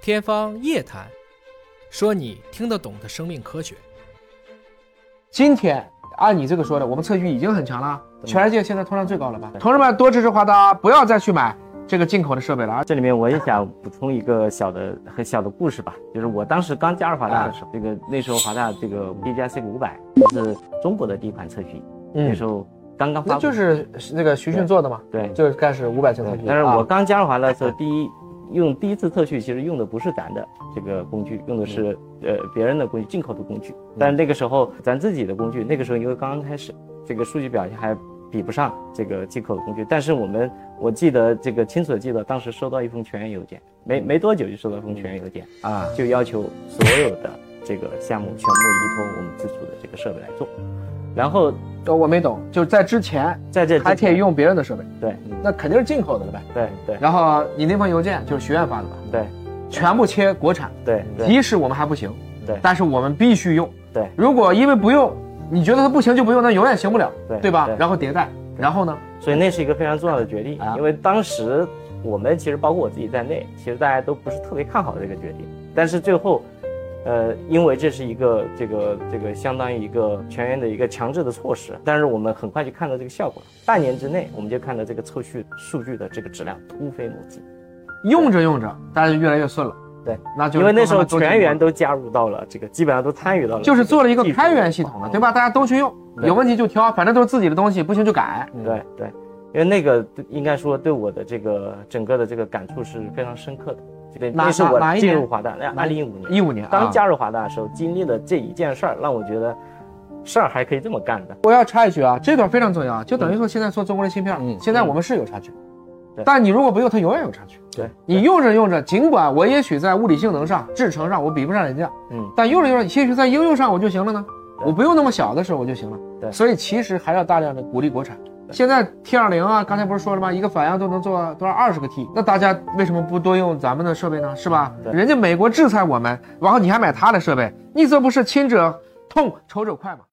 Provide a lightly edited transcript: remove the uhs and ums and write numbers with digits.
天方夜谭，说你听得懂的生命科学。今天按你这个说的，我们测序已经很强了，全世界现在通量最高了吧？同志们多支持华大，不要再去买这个进口的设备了啊！ 这里面我也想补充一个很小的故事吧，就是我当时刚加入华大的时候，那时候华大这个 BGIC500是中国的第一款测序，那时候刚发布， 那就是那个徐迅做的嘛， 对， 就是开始500测序。 但是我刚加入华大的时候，第一次测序其实用的不是咱的这个工具，用的是别人的工具，进口的工具。但是那个时候咱自己的工具，那个时候因为刚刚开始，这个数据表现还比不上这个进口的工具。但是我记得这个清楚的记得，当时收到一封全员邮件，没多久就收到一封全员邮件啊，就要求所有的这个项目全部依托我们自主的这个设备来做。然后我没懂，就是在之前还可以用别人的设备， 对， 那肯定是进口的了呗。 对。 然后你那封邮件就是学院发的吧？ 对， 全部切国产。 对， 即使我们还不行， 对， 但是我们必须用。 对， 如果因为不用，你觉得它不行就不用，那永远行不了，对吧？然后迭代，然后呢？ 所以那是一个非常重要的决定，因为当时我们其实包括我自己在内，其实大家都不是特别看好这个决定，但是最后。因为这是一个这个相当于一个全员的一个强制的措施，但是我们很快就看到这个效果，半年之内我们就看到这个测序数据的这个质量突飞猛进， 用着用着大家就越来越顺了。 对， 那就因为那时候全员都加入到了这个，基本上都参与到了， 就是做了一个开源系统的，对吧？大家都去用，有问题就挑，反正都是自己的东西，不行就改。 对，因为那个应该说对我的这个整个的这个感触是非常深刻的。那是我进入华大，2015年，刚加入华大的时候经历了这一件事儿，让我觉得事儿还可以这么干的。 我要插一句啊，这段非常重要，就等于说现在做中国的芯片，现在我们是有差距，但你如果不用，它永远有差距。 对， 你用着用着，尽管我也许在物理性能上、制程上我比不上人家，但用着用着，也许在应用上我就行了呢。我不用那么小的时候我就行了。对，所以其实还要大量的鼓励国产。现在 T20啊，刚才不是说了吗？一个反应都能做多少20个 T， 那大家为什么不多用咱们的设备呢？是吧？人家美国制裁我们，然后你还买他的设备，你这不是亲者痛仇者快吗？